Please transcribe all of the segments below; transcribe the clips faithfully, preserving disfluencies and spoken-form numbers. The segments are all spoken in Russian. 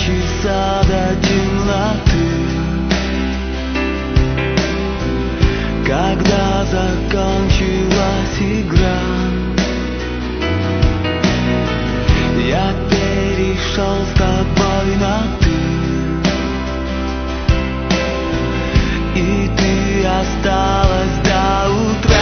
часа до темноты. Когда закончилась игра, я перешел с тобой на «ты», и ты осталась до утра.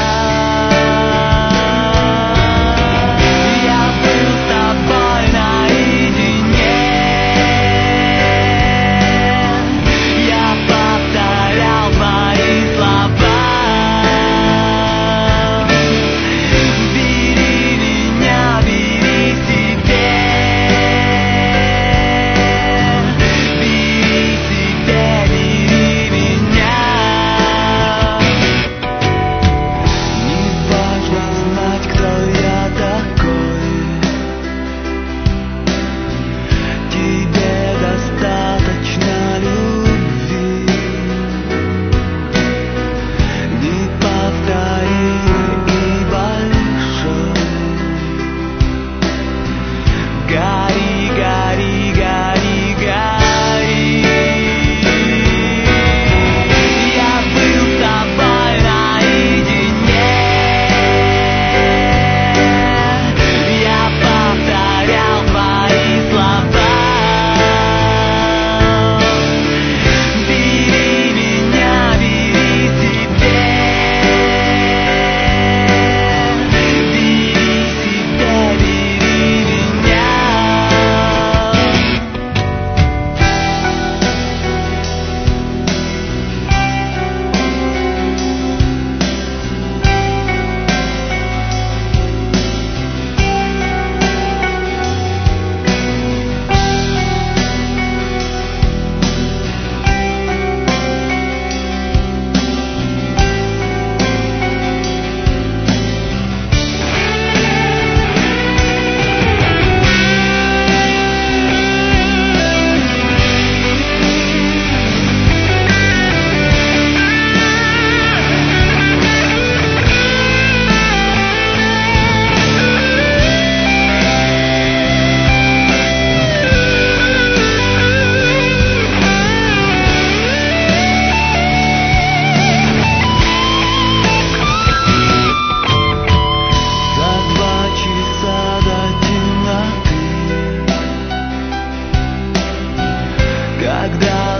Когда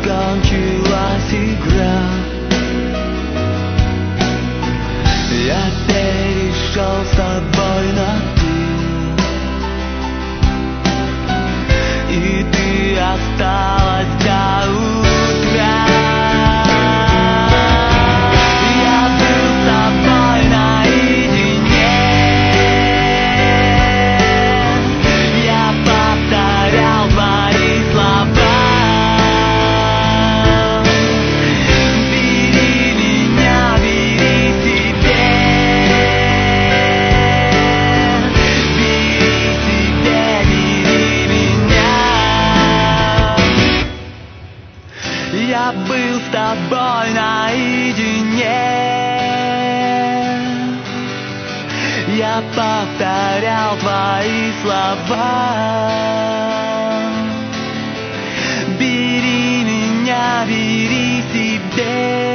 закончилась игра, я перешел с тобой на «ты», и ты осталась до утра. Я был с тобой наедине, я повторял твои слова. Я был с тобой наедине, я повторял твои слова. Бери меня, бери себе.